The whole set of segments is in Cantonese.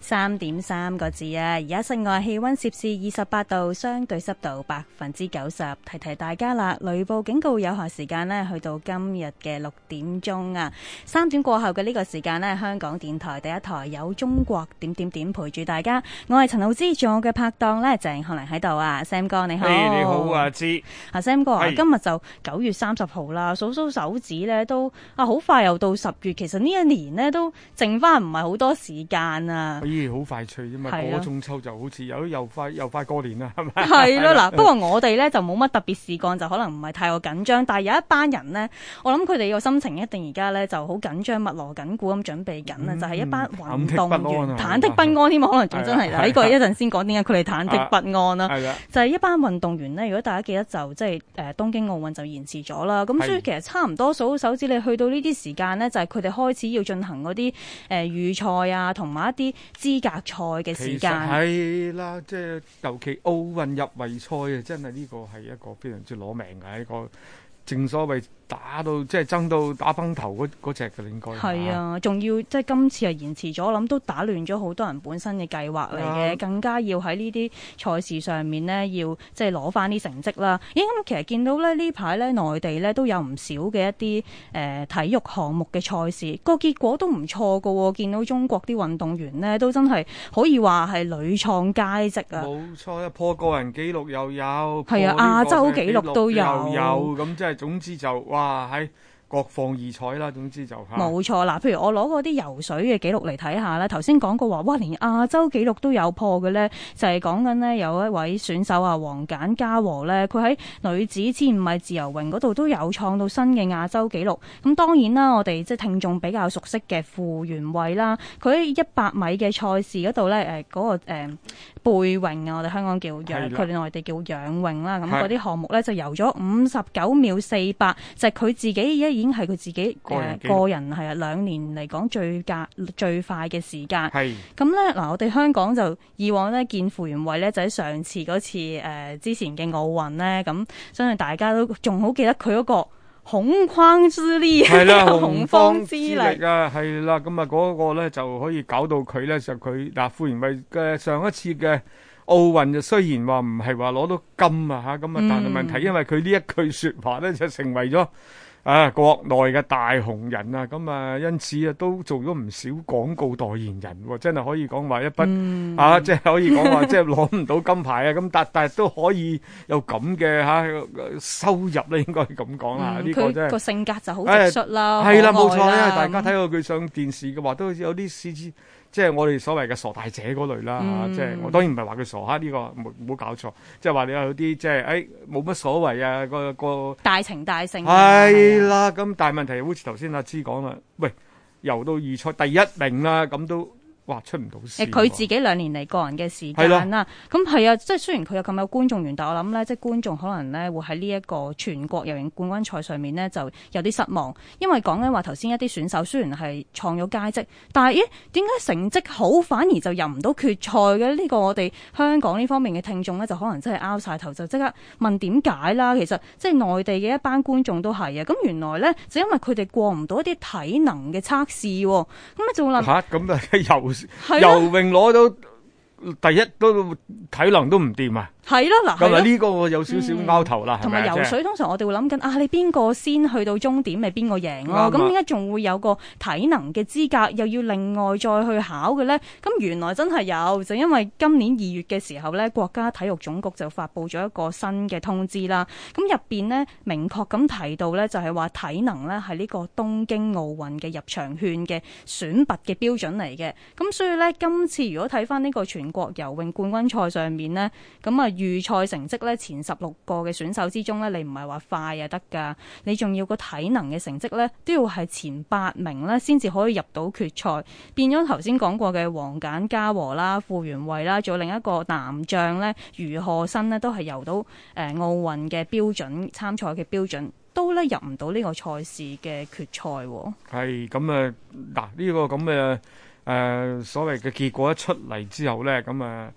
3.3個字啊！而家室外氣溫攝氏28度，相對濕度90%。提提大家啦，雷暴警告有效時間呢去到今日嘅6點鐘啊。3點過後嘅呢個時間呢，香港電台第一台有中國點點點陪住大家。我係陳浩之，仲有我嘅拍檔呢鄭漢玲喺度啊。Sam 哥你好。 你好啊，芝。 Sam 哥啊，今日就9月30號啦，數數手指呢都好快又到10月。其實呢一年呢都剩翻唔係好多時間啊。 好快脆啫嘛，過中秋就好似又快過年啦，係咪？ 係咯，嗱，不過我哋咧就冇乜特別事幹，就可能唔係太過緊張。但係有一班人呢，我諗佢哋個心情一定而家咧就好緊張，密鑼緊鼓咁準備緊啊！就係一班運動員忐忑不安添，可能仲真係呢個一陣先講點解佢哋忐忑不安啦。就係一班運動員呢，如果大家記得就即係東京奧運就延遲咗啦。咁所以其實差唔多數手指你去到呢啲時間呢，就係佢哋開始要進行嗰啲預賽啊，同埋一啲資格賽嘅時間係啦，即係尤其奧運入圍賽啊，真係呢個係一個非常之攞命嘅一個，正所謂打到即係爭到打崩頭嗰隻嘅，應該係啊，仲要即係今次係延遲咗，諗都打亂咗好多人本身嘅計劃嚟嘅，更加要喺呢啲賽事上面呢，要即係攞翻啲成績啦。咁其實見到咧呢排咧內地咧都有唔少嘅一啲體育項目嘅賽事，個結果都唔錯㗎喎。見到中國啲運動員呢，都真係可以話係屢創佳績啊！ 冇錯，破個人紀錄又有， 係啊，亞洲紀錄都有， 咁即係總之就哇喺各方異彩啦，總之就冇錯啦。譬如我攞嗰啲游水嘅紀錄嚟睇下咧，頭先講過話，哇，連亞洲紀錄都有破嘅咧，就係講緊呢有一位選手啊，王簡嘉禾咧，佢喺女子1500米自由泳嗰度都有創到新嘅亞洲紀錄。咁當然啦，我哋即係聽眾比較熟悉嘅傅園慧啦，佢喺100米嘅賽事嗰度咧，嗰個背泳啊，我哋香港叫仰，佢哋內地叫仰泳啦。咁嗰啲項目咧就游咗59秒48，就係佢自己已經係佢自己個人係啊2年嚟講最快嘅時間。係咁咧嗱，我哋香港就以往咧見傅園慧咧就喺上次嗰次之前嘅奧運咧，咁相信大家都仲好記得佢嗰個洪荒之力，係啦，洪荒之力啊，係啦，咁啊嗰個咧就可以搞到佢咧就佢嗱傅園慧嘅上一次嘅奧運就雖然話唔係話攞到金啊吓，咁啊但係問題因為佢呢一句說話咧就成為咗國內嘅大紅人啊，咁啊因此啊都做咗唔少廣告代言人，真係可以講話一筆即係可以講話即係攞唔到金牌啊，咁但係都可以有咁嘅收入咧，應該咁講啦。呢個真係佢個性格就好直率啦， 係啦，冇錯啦，因為大家睇過佢上電視嘅話，都有啲即係我哋所謂嘅傻大姐嗰類啦，即係我當然唔係話佢傻哈，呢個唔好搞錯，即係話你有啲即係冇乜所謂啊，個大情大性係啦，咁但係問題好似頭先阿芝講啦，喂，游到預賽第1名啦，咁都哇出唔到線。 佢自己2年嚟個人嘅時間啦，咁係啊，即係雖然佢有咁有觀眾緣，但我諗咧，即係觀眾可能咧會喺呢一個全國游泳冠軍賽上面呢，就有啲失望，因為講緊話頭先一啲選手雖然係創咗佳績，但係點解成績好反而就入唔到決賽嘅？呢個我哋香港呢方面嘅聽眾咧，就可能真係拗晒頭，就即刻問點解啦。其實即係內地嘅一班觀眾都係啊，咁原來咧就因為佢哋過唔到一啲體能嘅測試，咁啊就諗吓咁啊游泳攞到第一都體能都唔掂啊！ 係咯，嗱， 咁啊呢個我有少少拗頭啦， 同埋游水通常我哋會諗緊你邊個先去到終點咪邊個贏咯？咁點解仲會有個體能嘅資格，又要另外再去考嘅呢？咁原來真係有，就因為今年2月嘅時候呢，國家體育總局就發布咗一個新嘅通知啦。咁入邊呢，明確咁提到呢，就係話體能呢係呢個東京奧運嘅入場券嘅選拔嘅標準嚟嘅。咁所以呢，今次如果睇翻呢個全國游泳冠軍賽上面呢，咁啊預賽成績咧前16個嘅選手之中咧，你唔係話快啊得噶，你仲要個體能嘅成績咧都要係前8名咧，先至可以入到決賽。變咗頭先講過嘅王簡嘉禾啦、傅園慧啦，仲有另一個男將咧余賀新呢，都係游到奧運嘅標準參賽嘅標準，都咧入唔到呢個賽事嘅決賽。 係咁啊，嗱呢個咁嘅所謂嘅結果一出嚟之後咧，咁啊。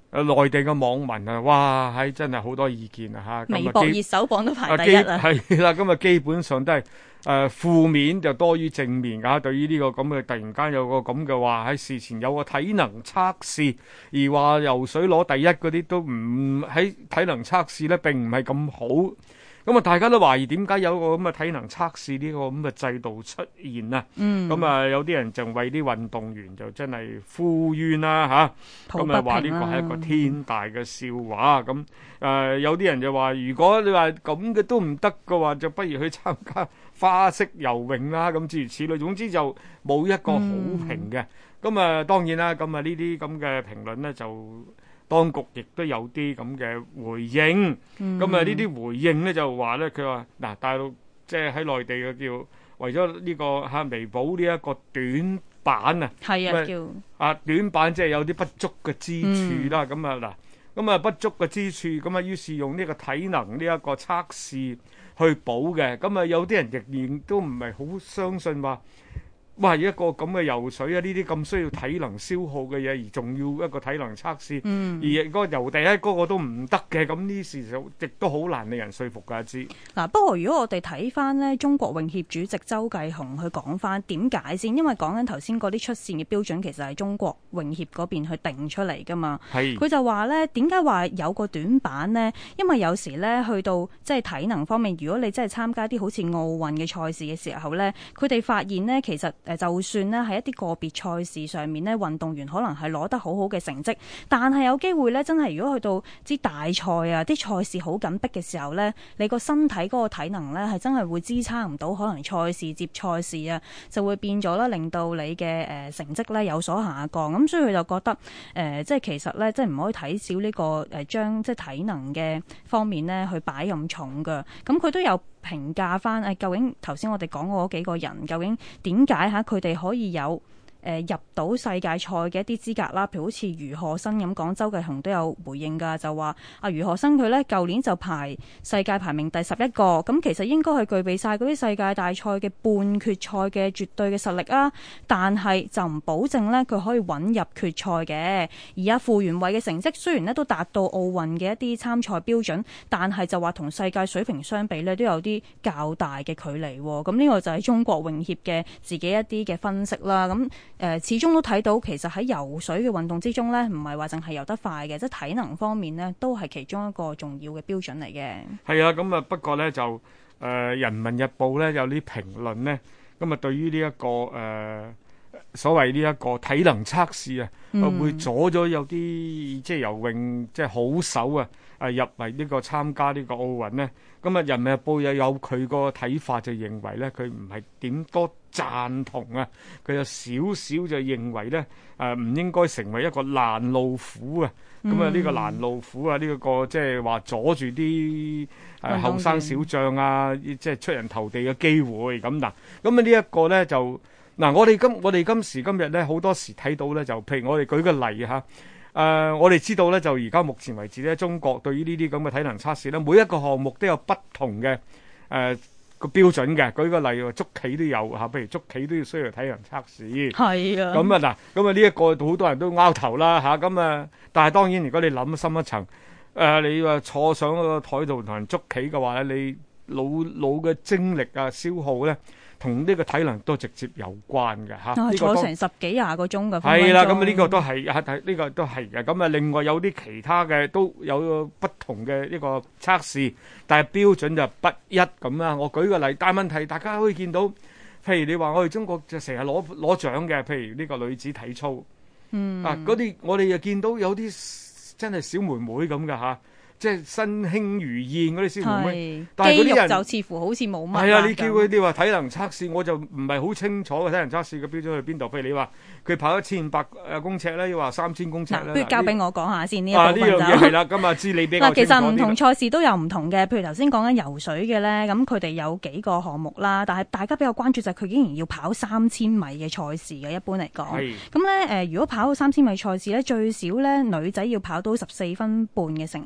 內地嘅網民啊，哇，係真係好多意見啊嚇！ 微博熱搜榜都排第一啊！ 係啦，咁啊基本上都係負面就多於正面㗎。對於呢個咁嘅突然間有個咁嘅話喺事前有個體能測試，而話游水攞第一嗰啲都唔喺體能測試咧，並唔係咁好。咁啊，大家都懷疑點解有個咁嘅體能測試呢個咁嘅制度出現啊？咁啊，有啲人就為啲運動員就真係呼冤啦嚇，咁啊話呢個係一個天大嘅笑話。咁有啲人就話，如果你話咁嘅都唔得嘅話，就不如去參加花式游泳啦。咁諸如此類，總之就冇一個好評嘅。咁啊，當然啦，咁啊呢啲咁嘅評論咧就。當局亦都有啲咁嘅回應，咁啊呢啲回應咧就話咧，佢話嗱，大陸即係喺內地嘅叫為咗呢個彌補呢一個短板啊， 係啊叫短板即係有啲不足嘅之處啦，咁啊嗱，咁啊不足嘅之處，咁啊於是用呢個體能呢一個測試去補嘅，咁啊有啲人仍然都唔係好相信話。哇！一個咁嘅游水啊，呢啲咁需要體能消耗嘅嘢，而仲要一個體能測試，而嗰個游第一嗰個都唔得嘅，咁呢事就亦都好難令人說服㗎。知嗱，不過如果我哋睇翻呢中國泳協主席周繼紅去講翻點解先，因為講緊頭先嗰啲出線嘅標準其實係中國泳協嗰邊去定出嚟㗎嘛。佢就話呢點解話有個短板呢？因為有時呢去到即係體能方面，如果你真係參加啲好似奧運嘅賽事嘅時候呢，佢哋發現呢其實就算呢喺一啲個別賽事上面呢，運動員可能係攞得好好嘅成績，但係有機會呢，真係如果去到啲大賽啊，啲賽事好緊迫嘅時候呢，你個身體嗰個體能呢係真係會支撐唔到，可能賽事接賽事啊，就會變咗啦，令到你嘅成績呢有所下降。咁所以佢就覺得即係其實呢，即係唔可以睇少呢個將即係體能嘅方面呢去擺咁重㗎。咁佢都有評價翻究竟頭先我哋講過嗰幾個人，究竟點解佢哋可以有入到世界賽嘅一啲資格啦？譬如好似余賀新咁講，周繼紅都有回應㗎，就話余賀新佢呢舊年就排世界排名第11個，咁其實應該係具備晒嗰啲世界大賽嘅半決賽嘅絕對嘅實力啊，但係就唔保證呢佢可以穩入決賽嘅。而傅園慧嘅成績雖然呢都達到奧運嘅一啲參賽標準，但係就話同世界水平相比呢都有啲較大嘅距離。咁呢個就係中國泳協嘅自己一啲嘅分析啦。咁始終都睇到其實喺游水嘅運動之中呢，唔係話淨係游得快嘅，即係體能方面呢，都係其中一個重要嘅標準嚟嘅。係啊， 咁啊不過呢，就人民日報呢有啲評論呢，咁啊對於呢一個所謂呢一個體能測試啊，會阻咗有啲即係游泳即係好手啊入嚟呢個參加呢個奧運呢。咁啊人民日報又有佢個睇法，就認為呢，佢唔係點多贊同啊，佢有少少就認為呢，唔應該成為一個攔路虎啊。咁啊呢個攔路虎啊，呢一個即係話阻住啲後生小將啊，即係出人頭地嘅機會咁嗱。咁啊呢一個呢，就嗱，我哋今時今日呢，好多時睇到呢，就譬如我哋舉個例嚇。我哋知道咧，就而家目前為止咧，中國對於呢啲咁嘅體能測試咧，每一個項目都有不同嘅個標準嘅。舉個例，捉棋都有嚇，譬如捉棋都要需要體能測試。係啊。咁啊嗱，咁啊呢一個好多人都拗頭啦嚇。咁啊，但係當然，如果你諗深一層，你話坐上個台度同人捉棋嘅話咧，你腦嘅精力啊消耗咧，同呢個體能都直接有關嘅嚇。 坐成10幾20個鐘嘅。 係啦，咁啊呢個都係呢個都係嘅。咁啊另外有啲其他嘅都有不同嘅呢個測試，但係標準就不一咁啦。我舉個例，但係問題大家可以見到，譬如你話我哋中國就成日攞獎嘅，譬如呢個女子體操，嗰啲我哋又見到有啲真係小妹妹咁嘅嚇。即係身輕如燕嗰啲小妹妹，但係嗰啲人就似乎好似冇乜。係啊，你叫佢哋話體能測試，我就唔係好清楚嘅體能測試嘅標準去邊度。譬如你話佢跑1500公尺咧，要話3000公尺咧。不如交俾我講下先呢一部分就。呢樣嘢係啦，咁啊知你比較清楚啲。其實唔同賽事都有唔同嘅，譬如頭先講緊游水嘅咧，咁佢哋有幾個項目啦，但係大家比較關注就係佢竟然要跑3000米嘅賽事嘅，一般嚟講。咁咧如果跑3000米賽事咧，最少咧女仔要跑到14分半嘅成績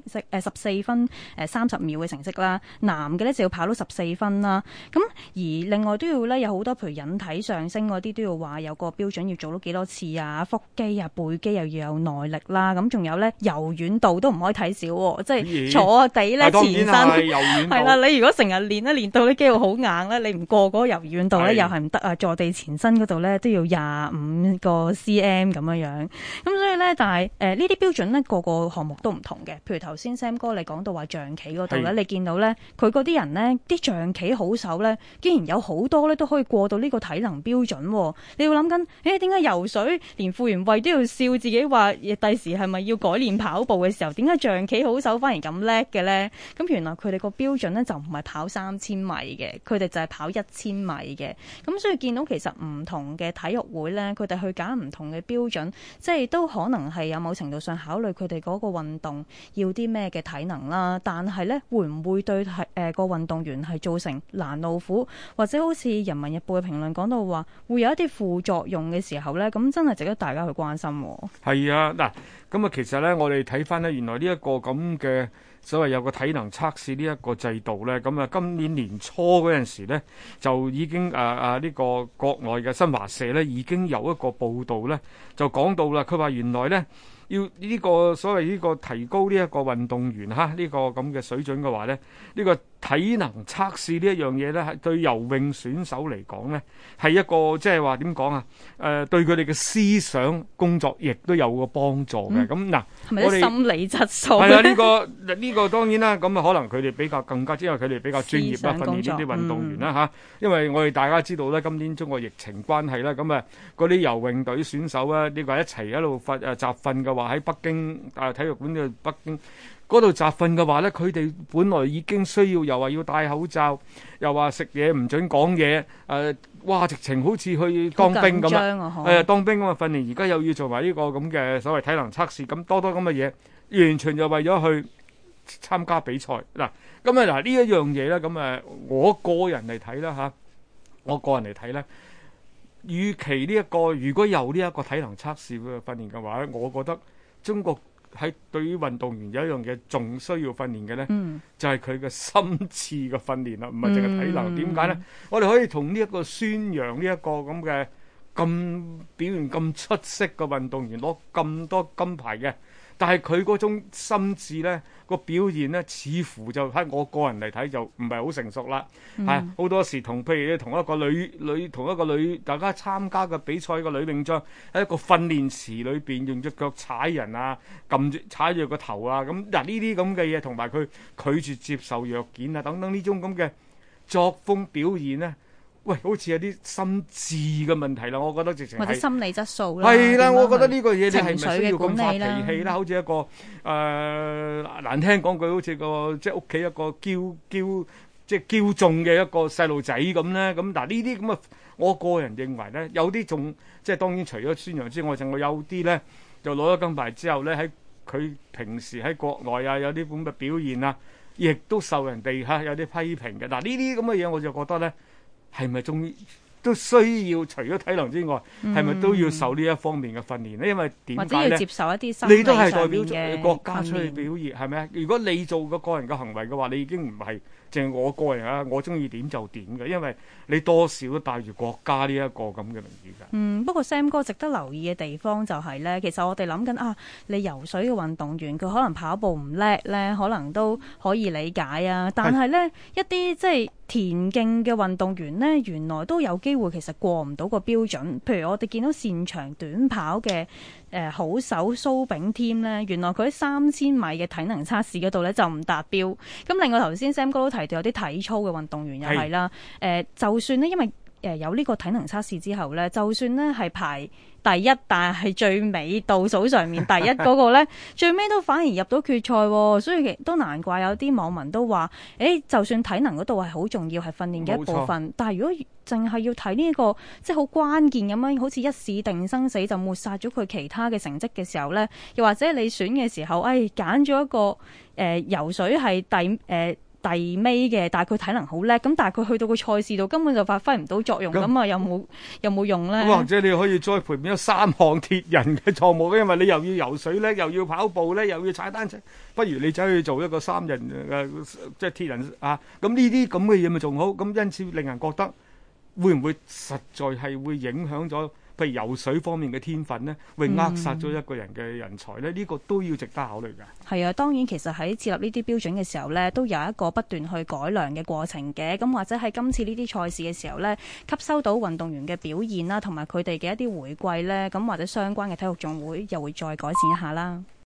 14分30秒嘅成績啦，男嘅咧就要跑到14分啦。咁而另外都要咧有好多譬如引體上升嗰啲都要話有個標準要做到幾多次啊，腹肌啊背肌又要有耐力啦，咁仲有咧柔軟度都唔可以睇少喎，即係坐地咧前身係啦，你如果成日練到啲肌肉好硬咧，你唔過嗰個柔軟度咧又係唔得啊，坐地前身嗰度咧都要25個 cm 咁樣，咁所以咧但係呢啲標準咧個個項目都唔同嘅，譬如頭先 Sam 哥你講到話象棋嗰度咧，你見到咧佢嗰啲人咧啲象棋好手咧，竟然有好多咧都可以過到呢個體能標準喎。你要諗緊，點解游水連傅園慧都要笑自己話，第時係咪要改練跑步嘅時候，點解象棋好手反而咁叻嘅咧？咁原來佢哋個標準咧就唔係跑3000米嘅，佢哋就係跑1000米嘅。咁所以見到其實唔同嘅體育會咧，佢哋去揀唔同嘅標準，即係都可能係有某程度上考慮佢哋嗰個運動要啲咩嘅體能啦。但係咧，會唔會對個運動員係造成攔路虎，或者好似《人民日報》嘅評論講到話會有一啲副作用嘅時候咧，咁真係值得大家去關心。 係啊，嗱，咁啊，其實咧，我哋睇翻咧，原來呢一個咁嘅所謂有個體能測試呢一個制度咧，咁啊，今年年初嗰陣時咧，就已經呢個國內嘅新華社咧已經有一個報導咧，就講到啦，佢話原來咧要呢個所謂呢個提高呢一個運動員呢個咁嘅水準嘅話咧，呢個體能測試呢一樣嘢咧，係對游泳選手嚟講咧，係一個即係話點講啊？對佢哋嘅思想工作亦都有個幫助嘅。咁嗱， 係咪啲心理質素？ 係啊，呢個當然啦。咁啊，可能佢哋比較更加，因為佢哋比較專業啦，訓練呢啲運動員啦嚇。因為我哋大家知道咧，今年中國疫情關係啦，咁啊嗰啲游泳隊選手啊，呢個一齊一路集訓嘅話，喺北京體育館嘅北京嗰度集訓嘅話咧，佢哋本來已經需要又話要戴口罩，又話食嘢唔準講嘢，哇！直情好似去當兵咁啊！當兵咁嘅訓練，而家又要做埋呢個咁嘅所謂體能測試，咁多咁嘅嘢，完全就為咗去參加比賽嗱。咁啊嗱呢一樣嘢咧，咁我個人嚟睇啦嚇，我個人嚟睇咧，與其呢一個如果有呢一個體能測試嘅訓練嘅話咧，我覺得中國喺對於運動員有一樣嘢仲需要訓練嘅咧，就係佢嘅心智嘅訓練啦，唔係淨係體能。點解咧？我哋可以同呢一個宣揚呢一個咁嘅咁表現咁出色嘅運動員攞咁多金牌嘅，但係佢嗰種心智咧個表現咧，似乎就喺我個人嚟睇就唔係好成熟啦。好多時譬如同一個女大家參加嘅比賽嘅女泳將喺一個訓練池裏邊用隻腳踩人啊，踩住個頭啊，咁嗱呢啲咁嘅嘢，同埋佢拒絕接受藥件啊等等呢種咁嘅作風表現咧，喂，好似有啲心智嘅問題啦，我覺得直情係或者心理質素啦。 係啦，我覺得呢個嘢你係咪需要咁發脾氣啦？好似一個難聽講句，好似個即係屋企一個驕縱嘅一個細路仔咁咧。咁嗱呢啲咁嘅，我個人認為咧，有啲仲即係當然除咗宣揚之外，仲有啲咧就攞咗金牌之後咧，喺佢平時喺國內啊有啲咁嘅表現啊，亦都受人哋有啲批評嘅。嗱呢啲咁嘅嘢，我就覺得咧。係咪仲都需要除咗體能之外，係咪都要受呢一方面嘅訓練咧？因為點解咧？ 或者要接受一啲心理你都係代表咗國家出去表現，係咪啊？如果你做個人嘅行為嘅話，你已經唔係淨係我個人啊，我中意點就點嘅，因為你多少都帶住國家呢一個咁嘅名譽㗎。 不過 Sam 哥值得留意嘅地方就係咧，其實我哋諗緊你游水嘅運動員佢可能跑步唔叻咧，可能都可以理解啊。但係咧一啲即係田徑嘅運動員呢，原來都有機會其實過唔到個標準。譬如我哋見到擅長短跑嘅好手蘇炳添呢，原來佢喺3000米嘅體能測試嗰度呢就唔達標。咁另外頭先 Sam 哥都提到有啲體操嘅運動員又係啦，就算呢，因為有呢個體能測試之後呢，就算呢係排第一，但係最尾倒數上面第一嗰個呢，最尾都反而入到決賽喎，所以都難怪有啲網民都話，就算體能嗰度係好重要，係訓練嘅一部分，但係如果淨係要睇呢個即係好關鍵咁樣，好似一試定生死就抹殺咗佢其他嘅成績嘅時候呢，又或者你選嘅時候，揀咗一個游水係第尾嘅，但係佢體能好叻，咁但係佢去到個賽事度根本就發揮唔到作用，咁啊有冇用咧？ 或者你可以再培養3項鐵人嘅項目，因為你又要游水咧，又要跑步咧，又要踩單車，不如你走去做一個3人即係鐵人啊！咁呢啲咁嘅嘢咪仲好？咁因此令人覺得會唔會實在係會影響咗？譬如游水方面嘅天分呢，會扼殺咗一個人嘅人才呢，呢個都要值得考慮㗎。 係啊，當然其實喺設立呢啲標準嘅時候呢，都有一個不斷去改良嘅過程嘅。咁或者喺今次呢啲賽事嘅時候呢，吸收到運動員嘅表現啦，同埋佢哋嘅一啲回饋呢，咁或者相關嘅體育總會又會再改善一下啦。